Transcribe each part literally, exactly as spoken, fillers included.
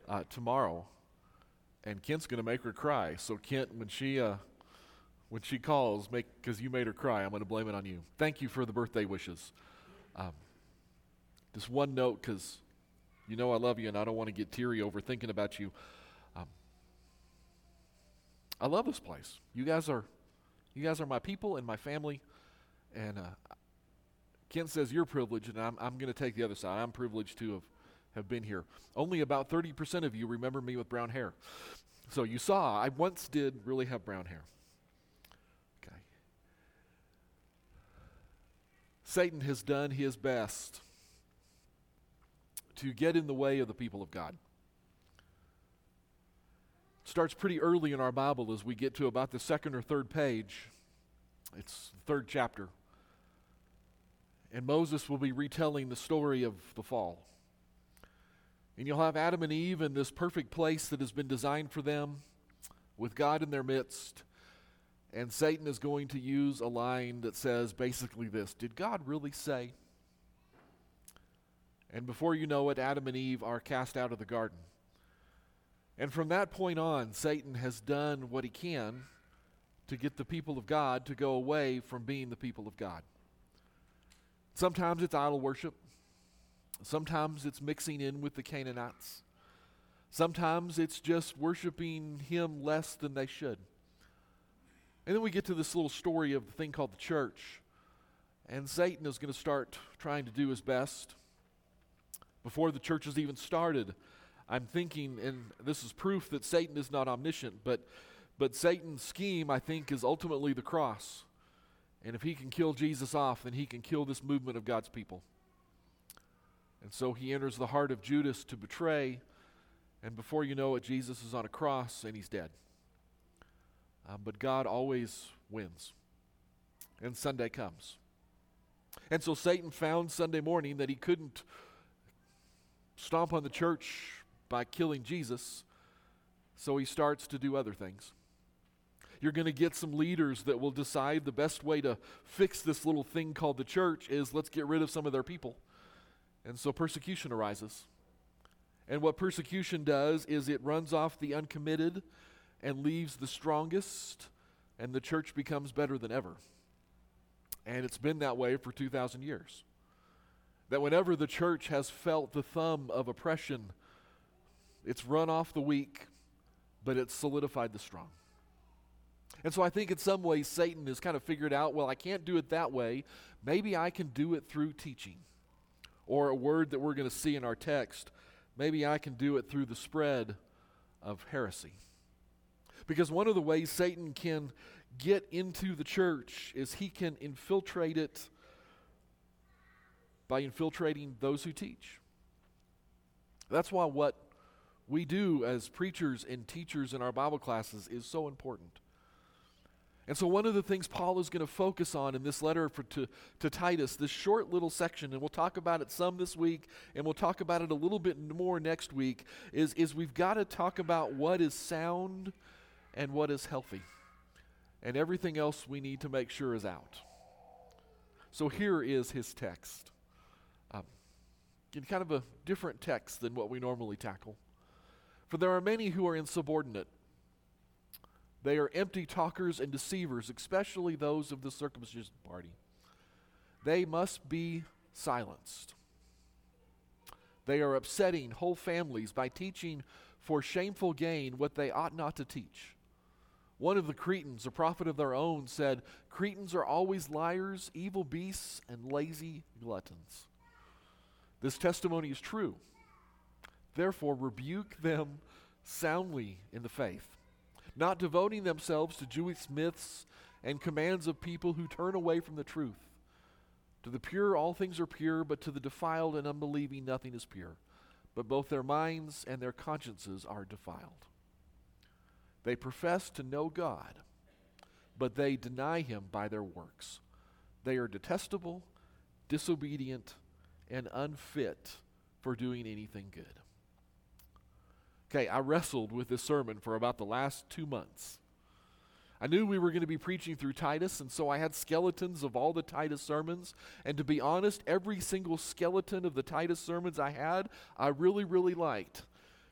uh, tomorrow, and Kent's going to make her cry. So Kent, when she uh, when she calls, make because you made her cry, I'm going to blame it on you. Thank you for the birthday wishes. Um, just one note, because you know I love you, and I don't want to get teary over thinking about you. Um, I love this place. You guys are, you guys are my people and my family, and uh, Kent says you're privileged, and I'm I'm going to take the other side. I'm privileged to have, have been here. Only about thirty percent of you remember me with brown hair. So you saw, I once did really have brown hair. Okay. Satan has done his best to get in the way of the people of God. It starts pretty early in our Bible as we get to about the second or third page. It's the third chapter. And Moses will be retelling the story of the fall. And you'll have Adam and Eve in this perfect place that has been designed for them, with God in their midst. And Satan is going to use a line that says basically this: did God really say? And before you know it, Adam and Eve are cast out of the garden. And from that point on, Satan has done what he can to get the people of God to go away from being the people of God. Sometimes it's idol worship. Sometimes it's mixing in with the Canaanites. Sometimes it's just worshiping him less than they should. And then we get to this little story of the thing called the church. And Satan is going to start trying to do his best. Before the church has even started, I'm thinking, and this is proof that Satan is not omniscient, but, but Satan's scheme, I think, is ultimately the cross. And if he can kill Jesus off, then he can kill this movement of God's people. And so he enters the heart of Judas to betray, and before you know it, Jesus is on a cross and he's dead. Um, but God always wins. And Sunday comes. And so Satan found Sunday morning that he couldn't stomp on the church by killing Jesus, so he starts to do other things. You're going to get some leaders that will decide the best way to fix this little thing called the church is let's get rid of some of their people. And so persecution arises. And what persecution does is it runs off the uncommitted and leaves the strongest, and the church becomes better than ever. And it's been that way for two thousand years. That whenever the church has felt the thumb of oppression, it's run off the weak, but it's solidified the strong. And so I think in some ways Satan has kind of figured out, well, I can't do it that way. Maybe I can do it through teaching. Or a word that we're going to see in our text, maybe I can do it through the spread of heresy. Because one of the ways Satan can get into the church is he can infiltrate it by infiltrating those who teach. That's why what we do as preachers and teachers in our Bible classes is so important. And so one of the things Paul is going to focus on in this letter for, to, to Titus, this short little section, and we'll talk about it some this week, and we'll talk about it a little bit more next week, is, is we've got to talk about what is sound and what is healthy. And everything else we need to make sure is out. So here is his text. Um, in kind of a different text than what we normally tackle. For there are many who are insubordinate. They are empty talkers and deceivers, especially those of the circumcision party. They must be silenced. They are upsetting whole families by teaching for shameful gain what they ought not to teach. One of the Cretans, a prophet of their own, said, "Cretans are always liars, evil beasts, and lazy gluttons." This testimony is true. Therefore, rebuke them soundly in the faith, not devoting themselves to Jewish myths and commands of people who turn away from the truth. To the pure all things are pure, but to the defiled and unbelieving nothing is pure. But both their minds and their consciences are defiled. They profess to know God, but they deny him by their works. They are detestable, disobedient, and unfit for doing anything good. Okay, I wrestled with this sermon for about the last two months. I knew we were going to be preaching through Titus, and so I had skeletons of all the Titus sermons. And to be honest, every single skeleton of the Titus sermons I had, I really, really liked.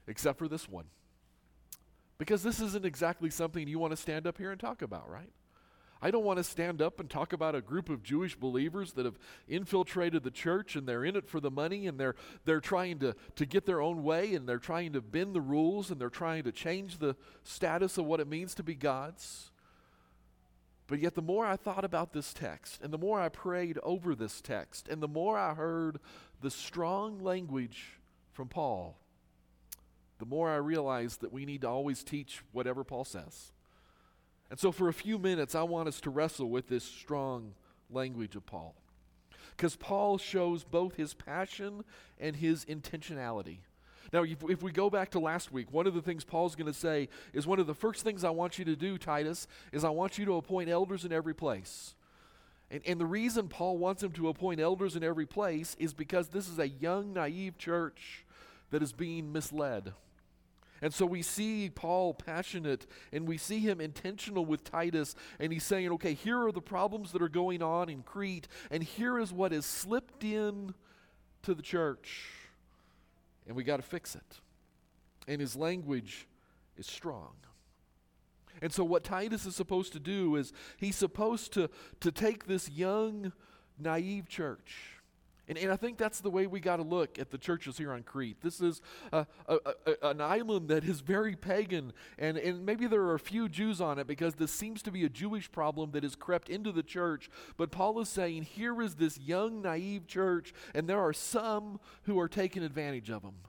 except for this one. Because this isn't exactly something you want to stand up here and talk about, right? I don't want to stand up and talk about a group of Jewish believers that have infiltrated the church and they're in it for the money and they're they're trying to, to get their own way and they're trying to bend the rules and they're trying to change the status of what it means to be God's. But yet the more I thought about this text and the more I prayed over this text and the more I heard the strong language from Paul, the more I realized that we need to always teach whatever Paul says. And so for a few minutes, I want us to wrestle with this strong language of Paul. Because Paul shows both his passion and his intentionality. Now, if, if we go back to last week, one of the things Paul's going to say is one of the first things I want you to do, Titus, is I want you to appoint elders in every place. And, and the reason Paul wants him to appoint elders in every place is because this is a young, naive church that is being misled. And so we see Paul passionate and we see him intentional with Titus, and he's saying, okay, here are the problems that are going on in Crete, and here is what has slipped in to the church, and we got to fix it. And his language is strong. And so what Titus is supposed to do is he's supposed to, to take this young, naive church. And, and I think that's the way we got to look at the churches here on Crete. This is a, a, a, an island that is very pagan, and, and maybe there are a few Jews on it because this seems to be a Jewish problem that has crept into the church. But Paul is saying, here is this young, naive church, and there are some who are taking advantage of them.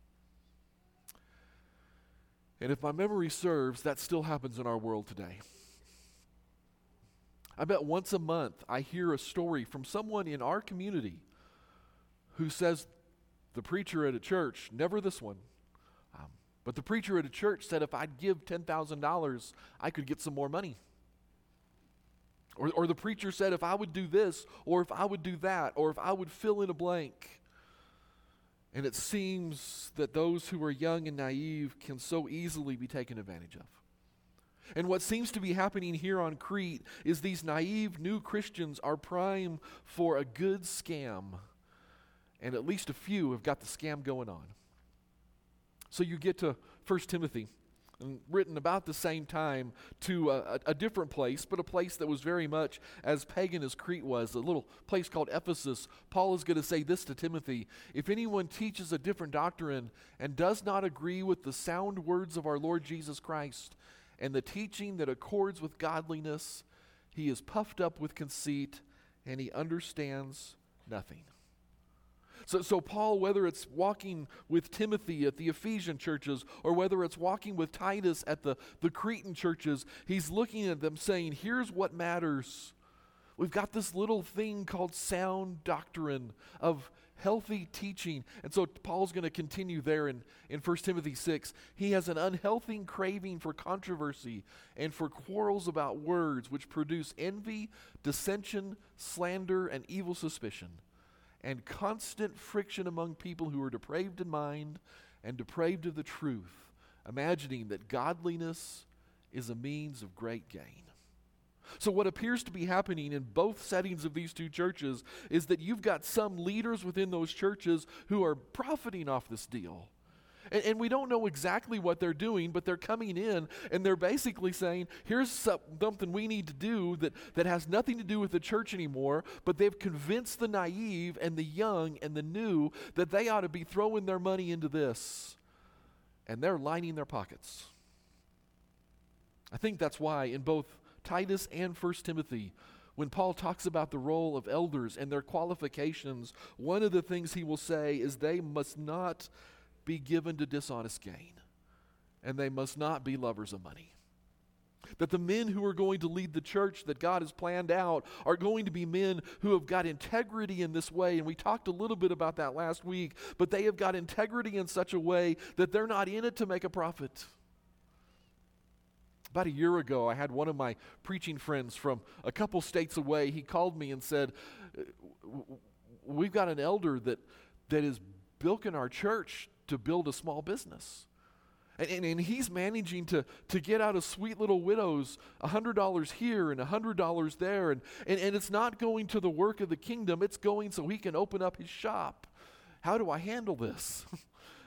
And if my memory serves, that still happens in our world today. I bet once a month I hear a story from someone in our community who says, the preacher at a church, never this one, um, but the preacher at a church said if I'd give ten thousand dollars, I could get some more money. Or, or the preacher said if I would do this, or if I would do that, or if I would fill in a blank. And it seems that those who are young and naive can so easily be taken advantage of. And what seems to be happening here on Crete is these naive new Christians are prime for a good scam. And at least a few have got the scam going on. So you get to First Timothy, and written about the same time to a, a different place, but a place that was very much as pagan as Crete was, a little place called Ephesus. Paul is going to say this to Timothy: if anyone teaches a different doctrine and does not agree with the sound words of our Lord Jesus Christ and the teaching that accords with godliness, he is puffed up with conceit and he understands nothing. So, so Paul, whether it's walking with Timothy at the Ephesian churches or whether it's walking with Titus at the, the Cretan churches, he's looking at them saying, here's what matters. We've got this little thing called sound doctrine of healthy teaching. And so Paul's going to continue there in, in First Timothy six. He has an unhealthy craving for controversy and for quarrels about words, which produce envy, dissension, slander, and evil suspicion, and constant friction among people who are depraved in mind and depraved of the truth, imagining that godliness is a means of great gain. So what appears to be happening in both settings of these two churches is that you've got some leaders within those churches who are profiting off this deal. And, and we don't know exactly what they're doing, but they're coming in and they're basically saying, here's something we need to do that, that has nothing to do with the church anymore, but they've convinced the naive and the young and the new that they ought to be throwing their money into this. And they're lining their pockets. I think that's why in both Titus and First Timothy, when Paul talks about the role of elders and their qualifications, one of the things he will say is they must not be given to dishonest gain, and they must not be lovers of money. That the men who are going to lead the church that God has planned out are going to be men who have got integrity in this way, and we talked a little bit about that last week, but they have got integrity in such a way that they're not in it to make a profit. About a year ago, I had one of my preaching friends from a couple states away. He called me and said, we've got an elder that that is bilking our church to build a small business. And, and, and he's managing to, to get out of sweet little widows one hundred dollars here and one hundred dollars there. And, and, and it's not going to the work of the kingdom. It's going so he can open up his shop. How do I handle this?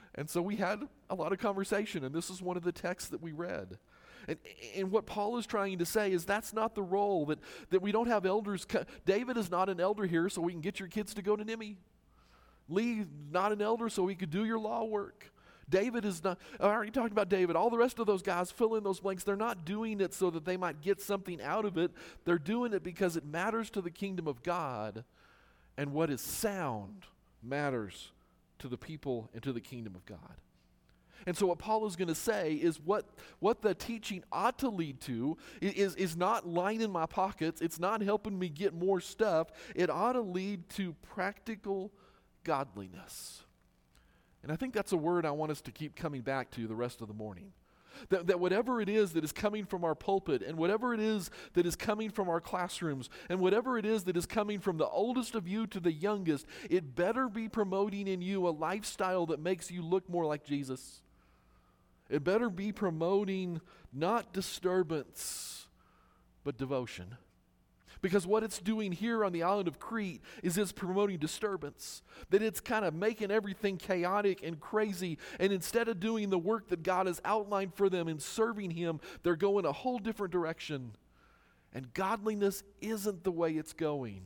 And so we had a lot of conversation, and this is one of the texts that we read. And, and what Paul is trying to say is that's not the role, that, that we don't have elders. Co- David is not an elder here so we can get your kids to go to N I M I. Lee, not an elder so he could do your law work. David is not, I already talked about David. All the rest of those guys fill in those blanks. They're not doing it so that they might get something out of it. They're doing it because it matters to the kingdom of God, and what is sound matters to the people and to the kingdom of God. And so what Paul is going to say is what, what the teaching ought to lead to is, is not lining my pockets. It's not helping me get more stuff. It ought to lead to practical godliness. And I think that's a word I want us to keep coming back to the rest of the morning. That, that whatever it is that is coming from our pulpit, and whatever it is that is coming from our classrooms, and whatever it is that is coming from the oldest of you to the youngest, it better be promoting in you a lifestyle that makes you look more like Jesus. It better be promoting not disturbance, but devotion. Because what it's doing here on the island of Crete is it's promoting disturbance. That it's kind of making everything chaotic and crazy. And instead of doing the work that God has outlined for them and serving Him, they're going a whole different direction. And godliness isn't the way it's going.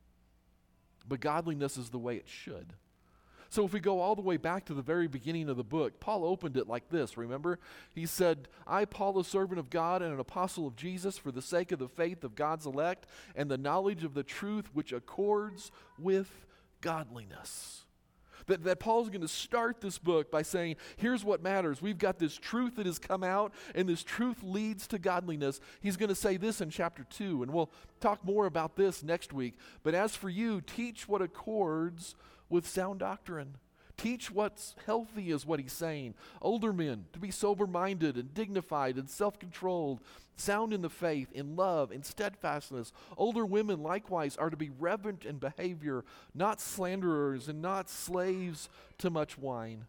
But godliness is the way it should. So if we go all the way back to the very beginning of the book, Paul opened it like this, remember? He said, I, Paul, a servant of God and an apostle of Jesus, for the sake of the faith of God's elect and the knowledge of the truth which accords with godliness. That, that Paul's going to start this book by saying, here's what matters. We've got this truth that has come out, and this truth leads to godliness. He's going to say this in chapter two, and we'll talk more about this next week. But as for you, teach what accords with sound doctrine. Teach what's healthy is what he's saying. Older men to be sober-minded and dignified and self-controlled, sound in the faith, in love, in steadfastness. Older women likewise are to be reverent in behavior, not slanderers and not slaves to much wine.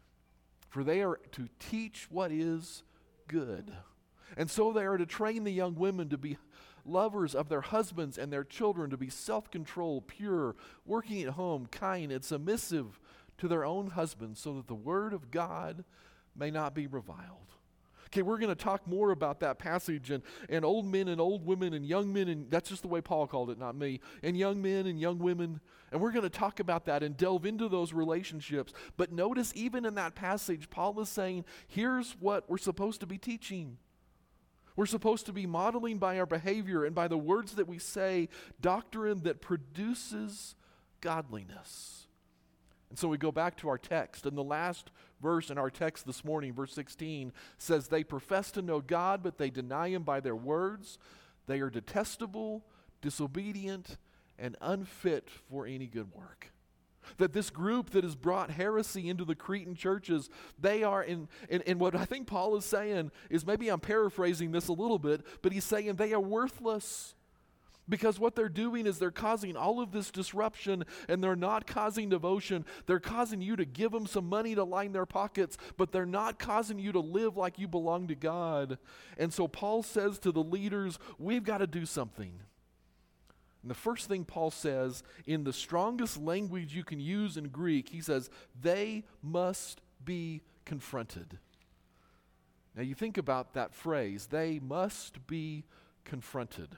For they are to teach what is good. And so they are to train the young women to be lovers of their husbands and their children, to be self-controlled, pure, working at home, kind, and submissive to their own husbands, so that the word of God may not be reviled. Okay, we're going to talk more about that passage, and, and old men and old women and young men, and that's just the way Paul called it, not me, and young men and young women, and we're going to talk about that and delve into those relationships. But notice, even in that passage, Paul is saying, here's what we're supposed to be teaching. We're supposed to be modeling by our behavior and by the words that we say doctrine that produces godliness. And so we go back to our text, and the last verse in our text this morning, verse sixteen, says, they profess to know God, but they deny Him by their words. They are detestable, disobedient, and unfit for any good work. That this group that has brought heresy into the Cretan churches, they are in, in, in what I think Paul is saying is, maybe I'm paraphrasing this a little bit, but he's saying they are worthless. Because what they're doing is they're causing all of this disruption, and they're not causing devotion. They're causing you to give them some money to line their pockets, but they're not causing you to live like you belong to God. And so Paul says to the leaders, we've got to do something. And the first thing Paul says, in the strongest language you can use in Greek, he says, they must be confronted. Now you think about that phrase, they must be confronted.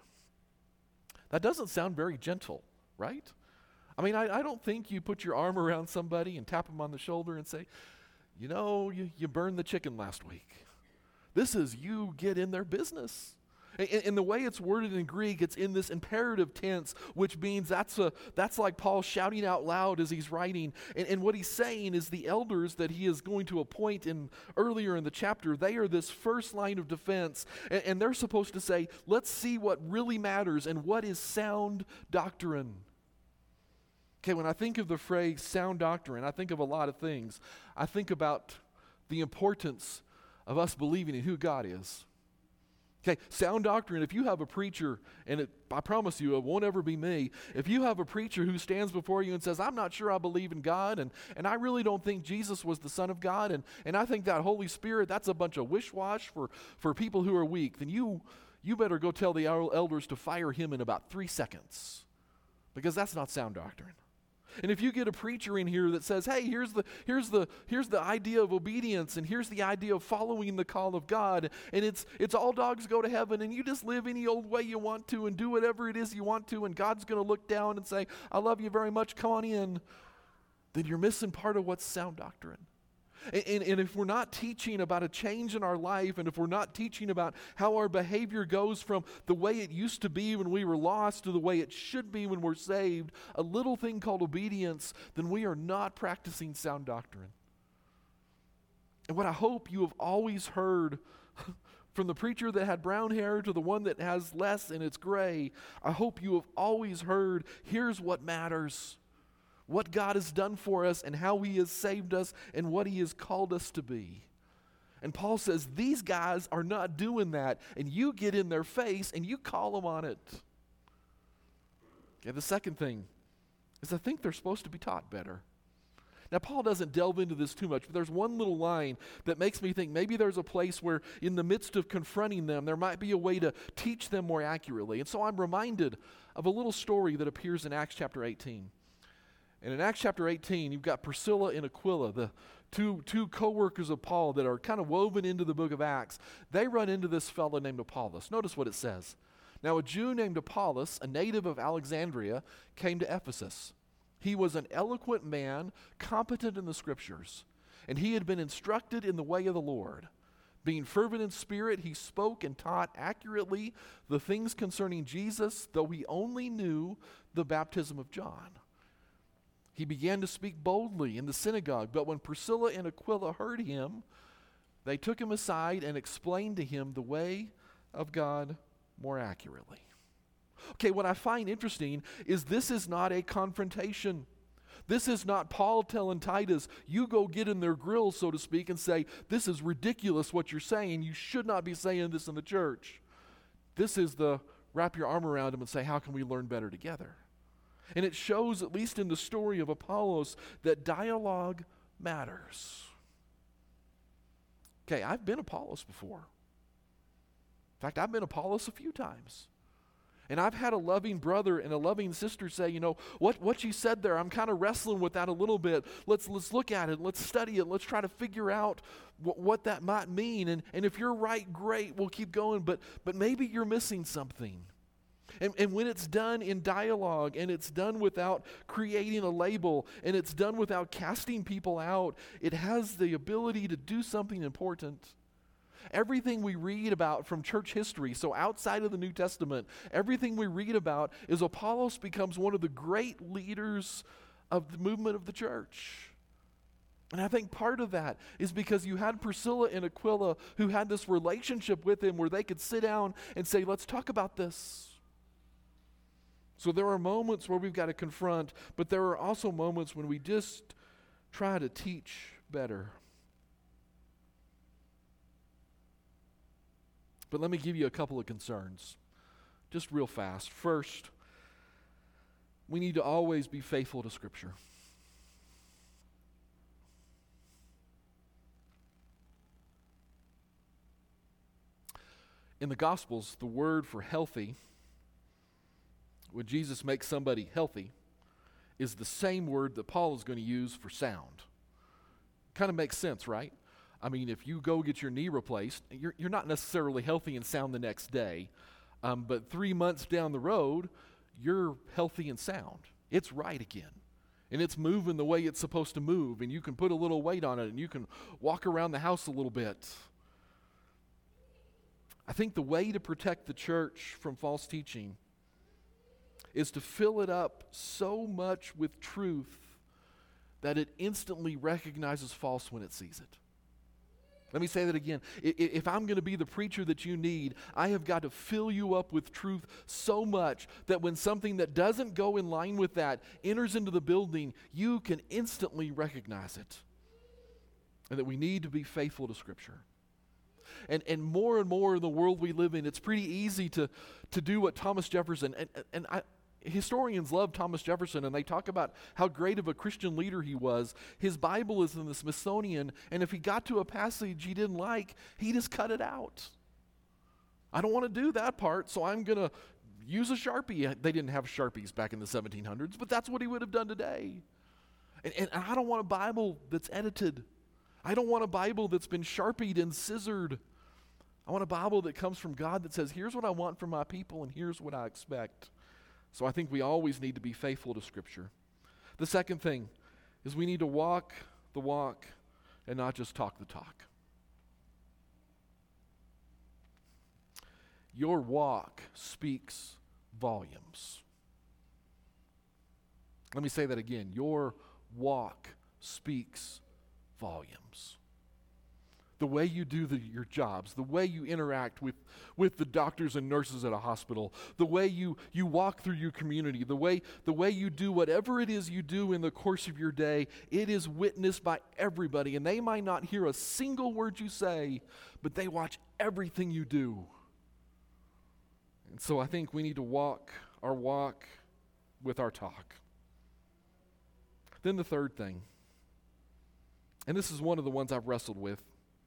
That doesn't sound very gentle, right? I mean, I, I don't think you put your arm around somebody and tap them on the shoulder and say, you know, you, you burned the chicken last week. This is you get in their business. In the way it's worded in Greek, it's in this imperative tense, which means that's a that's like Paul shouting out loud as he's writing. And, and what he's saying is the elders that he is going to appoint in earlier in the chapter, they are this first line of defense. And, and they're supposed to say, let's see what really matters and what is sound doctrine. Okay, when I think of the phrase sound doctrine, I think of a lot of things. I think about the importance of us believing in who God is. Okay, sound doctrine, if you have a preacher, and it, I promise you it won't ever be me, if you have a preacher who stands before you and says, I'm not sure I believe in God, and, and I really don't think Jesus was the Son of God, and, and I think that Holy Spirit, that's a bunch of wish-wash for, for people who are weak, then you, you better go tell the elders to fire him in about three seconds, because that's not sound doctrine. And if you get a preacher in here that says, hey, here's the here's the here's the idea of obedience, and here's the idea of following the call of God, and it's it's all dogs go to heaven, and you just live any old way you want to and do whatever it is you want to, and God's going to look down and say, I love you very much, come on in, then you're missing part of what's sound doctrine. And, and, and if we're not teaching about a change in our life, and if we're not teaching about how our behavior goes from the way it used to be when we were lost to the way it should be when we're saved, a little thing called obedience, then we are not practicing sound doctrine. And what I hope you have always heard from the preacher that had brown hair to the one that has less and it's gray, I hope you have always heard, here's what matters. What God has done for us and how He has saved us and what He has called us to be. And Paul says, these guys are not doing that, and you get in their face and you call them on it. Okay, the second thing is I think they're supposed to be taught better. Now, Paul doesn't delve into this too much, but there's one little line that makes me think maybe there's a place where in the midst of confronting them, there might be a way to teach them more accurately. And so I'm reminded of a little story that appears in Acts chapter eighteen. And in Acts chapter eighteen, you've got Priscilla and Aquila, the two, two co-workers of Paul that are kind of woven into the book of Acts. They run into this fellow named Apollos. Notice what it says. Now, a Jew named Apollos, a native of Alexandria, came to Ephesus. He was an eloquent man, competent in the Scriptures, and he had been instructed in the way of the Lord. Being fervent in spirit, he spoke and taught accurately the things concerning Jesus, though he only knew the baptism of John. He began to speak boldly in the synagogue, but when Priscilla and Aquila heard him, they took him aside and explained to him the way of God more accurately. Okay, what I find interesting is this is not a confrontation. This is not Paul telling Titus, you go get in their grill, so to speak, and say, this is ridiculous what you're saying. You should not be saying this in the church. This is the wrap your arm around him and say, how can we learn better together? And it shows, at least in the story of Apollos, that dialogue matters. Okay, I've been Apollos before. In fact, I've been Apollos a few times. And I've had a loving brother and a loving sister say, you know, what, what you said there, I'm kind of wrestling with that a little bit. Let's let's look at it. Let's study it. Let's try to figure out what, what that might mean. And, and if you're right, great, we'll keep going. But, but maybe you're missing something. And, and when it's done in dialogue, and it's done without creating a label, and it's done without casting people out, it has the ability to do something important. Everything we read about from church history, so outside of the New Testament, everything we read about is Apollos becomes one of the great leaders of the movement of the church. And I think part of that is because you had Priscilla and Aquila who had this relationship with him where they could sit down and say, let's talk about this. So there are moments where we've got to confront, but there are also moments when we just try to teach better. But let me give you a couple of concerns, just real fast. First, we need to always be faithful to Scripture. In the Gospels, the word for healthy, when Jesus makes somebody healthy, is the same word that Paul is going to use for sound. Kind of makes sense, right? I mean, if you go get your knee replaced, you're, you're not necessarily healthy and sound the next day, um, but three months down the road, you're healthy and sound. It's right again. And it's moving the way it's supposed to move, and you can put a little weight on it, and you can walk around the house a little bit. I think the way to protect the church from false teaching is to fill it up so much with truth that it instantly recognizes false when it sees it. Let me say that again. If I'm going to be the preacher that you need, I have got to fill you up with truth so much that when something that doesn't go in line with that enters into the building, you can instantly recognize it. And that we need to be faithful to Scripture. And and more and more in the world we live in, it's pretty easy to, to do what Thomas Jefferson, and, and I, historians love Thomas Jefferson, and they talk about how great of a Christian leader he was. His Bible is in the Smithsonian, and if he got to a passage he didn't like, he just cut it out. I don't want to do that part, so I'm going to use a Sharpie. They didn't have Sharpies back in the seventeen hundreds, but that's what he would have done today. And, and I don't want a Bible that's edited. I don't want a Bible that's been sharpied and scissored. I want a Bible that comes from God that says, here's what I want from my people and here's what I expect. So I think we always need to be faithful to Scripture. The second thing is we need to walk the walk and not just talk the talk. Your walk speaks volumes. Let me say that again. Your walk speaks volumes. The way you do the, your jobs, the way you interact with, with the doctors and nurses at a hospital, the way you, you walk through your community, the way, the way you do whatever it is you do in the course of your day, it is witnessed by everybody. And they might not hear a single word you say, but they watch everything you do. And so I think we need to walk our walk with our talk. Then the third thing, and this is one of the ones I've wrestled with.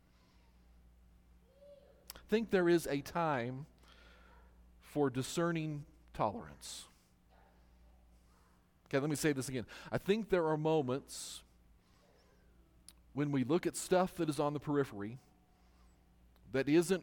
I think there is a time for discerning tolerance. Okay, let me say this again. I think there are moments when we look at stuff that is on the periphery that isn't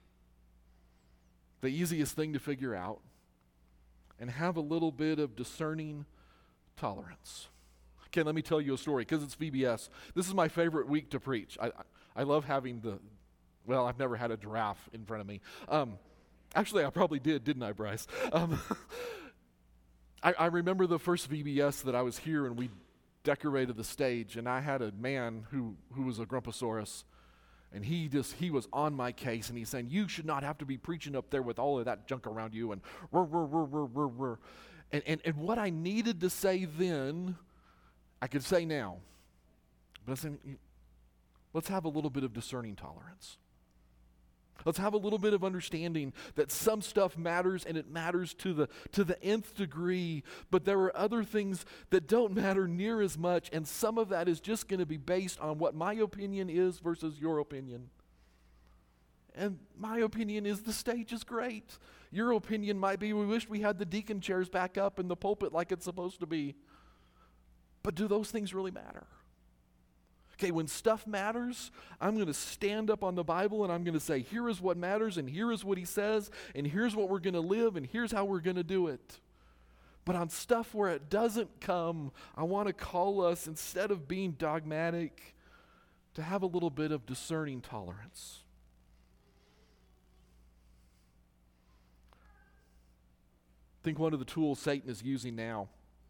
the easiest thing to figure out and have a little bit of discerning tolerance. Okay, let me tell you a story because it's V B S. This is my favorite week to preach. I, I, I love having the, well, I've never had a giraffe in front of me. Um, actually, I probably did, didn't I, Bryce? Um, I, I remember the first V B S that I was here and we decorated the stage, and I had a man who, who was a Grumposaurus, and he just, he was on my case, and he's saying, you should not have to be preaching up there with all of that junk around you, and rrr, rrr, rrr, rrr, rrr, rrr. And, and, and what I needed to say then, I could say now, but I said, let's have a little bit of discerning tolerance. Let's have a little bit of understanding that some stuff matters and it matters to the to the nth degree, but there are other things that don't matter near as much, and some of that is just going to be based on what my opinion is versus your opinion. And my opinion is the stage is great. Your opinion might be we wish we had the deacon chairs back up in the pulpit like it's supposed to be. But do those things really matter? Okay, when stuff matters, I'm going to stand up on the Bible and I'm going to say, here is what matters, and here is what he says, and here's what we're going to live, and here's how we're going to do it. But on stuff where it doesn't come, I want to call us, instead of being dogmatic, to have a little bit of discerning tolerance. I think one of the tools Satan is using now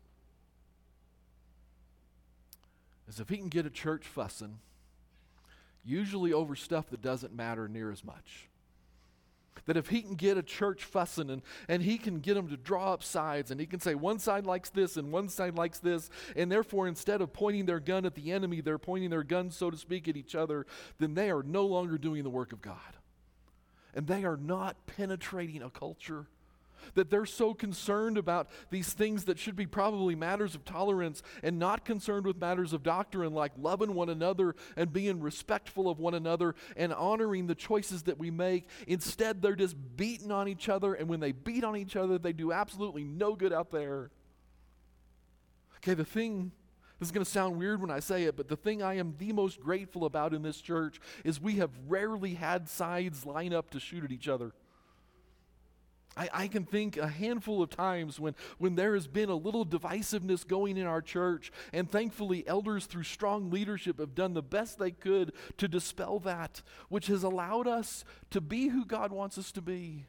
is if he can get a church fussing, usually over stuff that doesn't matter near as much. That if he can get a church fussing and, and he can get them to draw up sides, and he can say one side likes this and one side likes this, and therefore instead of pointing their gun at the enemy, they're pointing their gun, so to speak, at each other, then they are no longer doing the work of God. And they are not penetrating a culture. That they're so concerned about these things that should be probably matters of tolerance and not concerned with matters of doctrine like loving one another and being respectful of one another and honoring the choices that we make. Instead, they're just beating on each other, and when they beat on each other, they do absolutely no good out there. Okay, the thing, this is going to sound weird when I say it, but the thing I am the most grateful about in this church is we have rarely had sides line up to shoot at each other. I, I can think a handful of times when, when there has been a little divisiveness going in our church, and thankfully elders through strong leadership have done the best they could to dispel that, which has allowed us to be who God wants us to be.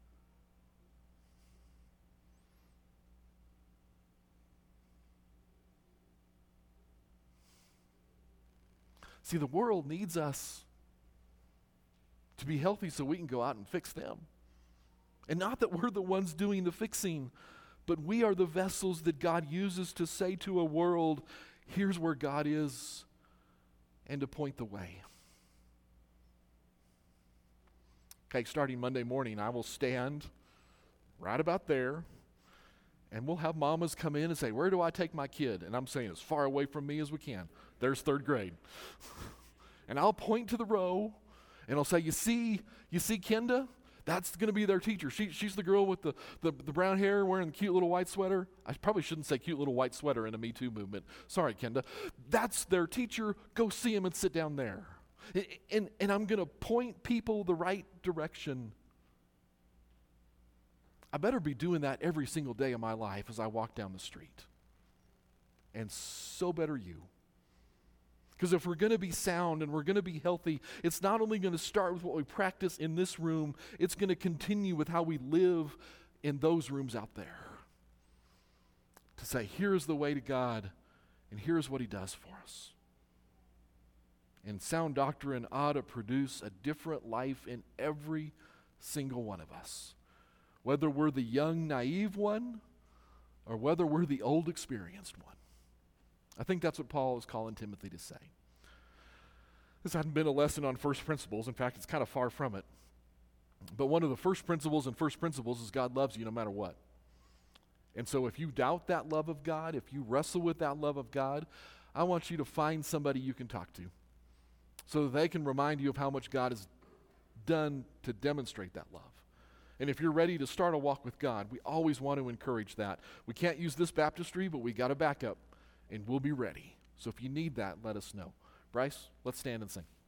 See, the world needs us to be healthy so we can go out and fix them. And not that we're the ones doing the fixing, but we are the vessels that God uses to say to a world, here's where God is, and to point the way. Okay, starting Monday morning, I will stand right about there, and we'll have mamas come in and say, where do I take my kid? And I'm saying as far away from me as we can. There's third grade. And I'll point to the row, and I'll say, you see, you see Kenda? That's going to be their teacher. She, she's the girl with the, the, the brown hair wearing the cute little white sweater. I probably shouldn't say cute little white sweater in a Me Too movement. Sorry, Kenda. That's their teacher. Go see him and sit down there. And, and, and I'm going to point people the right direction. I better be doing that every single day of my life as I walk down the street. And so better you. Because if we're going to be sound and we're going to be healthy, it's not only going to start with what we practice in this room, it's going to continue with how we live in those rooms out there. To say, here's the way to God, and here's what he does for us. And sound doctrine ought to produce a different life in every single one of us. Whether we're the young, naive one, or whether we're the old, experienced one. I think that's what Paul is calling Timothy to say. This hadn't been a lesson on first principles. In fact, it's kind of far from it. But one of the first principles and first principles is God loves you no matter what. And so if you doubt that love of God, if you wrestle with that love of God, I want you to find somebody you can talk to so that they can remind you of how much God has done to demonstrate that love. And if you're ready to start a walk with God, we always want to encourage that. We can't use this baptistry, but we got to back up. And we'll be ready. So if you need that, let us know. Bryce, let's stand and sing.